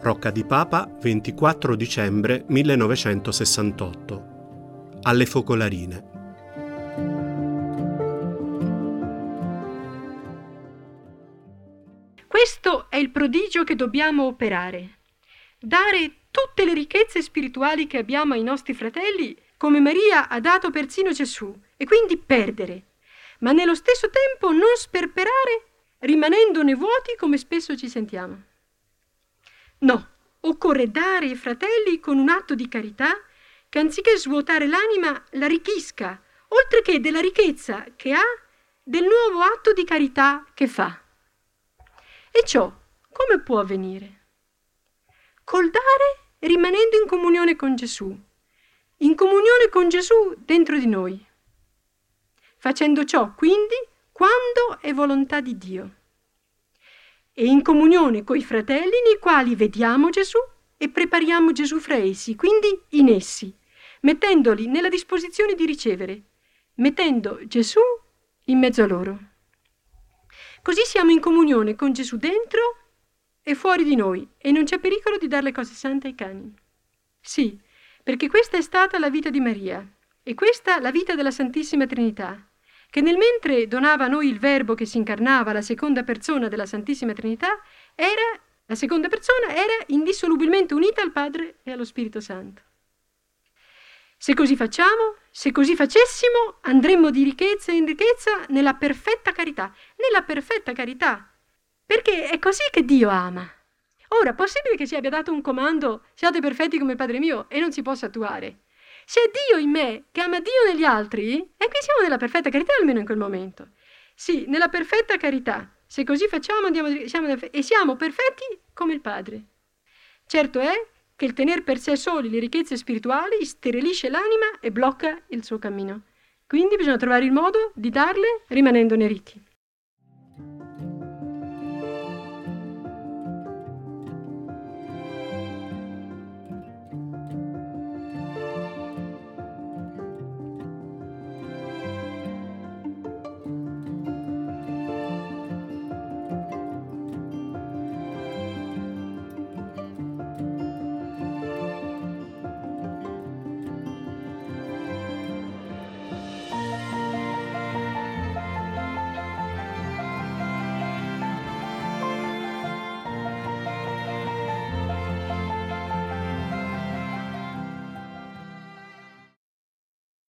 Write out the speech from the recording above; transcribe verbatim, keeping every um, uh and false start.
Rocca di Papa, ventiquattro dicembre millenovecentosessantotto. Alle Focolarine. Questo è il prodigio che dobbiamo operare. Dare tutte le ricchezze spirituali che abbiamo ai nostri fratelli, come Maria ha dato persino Gesù, e quindi perdere, ma nello stesso tempo non sperperare, rimanendone vuoti come spesso ci sentiamo. No, occorre dare ai fratelli con un atto di carità che anziché svuotare l'anima la arricchisca, oltre che della ricchezza che ha, del nuovo atto di carità che fa. E ciò come può avvenire? Col dare rimanendo in comunione con Gesù, in comunione con Gesù dentro di noi. Facendo ciò, quindi, quando è volontà di Dio. E in comunione coi fratelli nei quali vediamo Gesù e prepariamo Gesù fra essi, quindi in essi, mettendoli nella disposizione di ricevere, mettendo Gesù in mezzo a loro. Così siamo in comunione con Gesù dentro e fuori di noi e non c'è pericolo di dare le cose sante ai cani. Sì, perché questa è stata la vita di Maria e questa la vita della Santissima Trinità, che nel mentre donava a noi il Verbo che si incarnava, la seconda persona della Santissima Trinità, era, la seconda persona era indissolubilmente unita al Padre e allo Spirito Santo. Se così facciamo, se così facessimo, andremmo di ricchezza in ricchezza nella perfetta carità, nella perfetta carità, perché è così che Dio ama. Ora, possibile che ci abbia dato un comando, siate perfetti come Padre mio, e non si possa attuare? Se è Dio in me, che ama Dio negli altri, e qui siamo nella perfetta carità almeno in quel momento. Sì, nella perfetta carità. Se così facciamo, andiamo, siamo nella, e siamo perfetti come il Padre. Certo è che il tener per sé soli le ricchezze spirituali sterilisce l'anima e blocca il suo cammino. Quindi bisogna trovare il modo di darle rimanendone ricchi.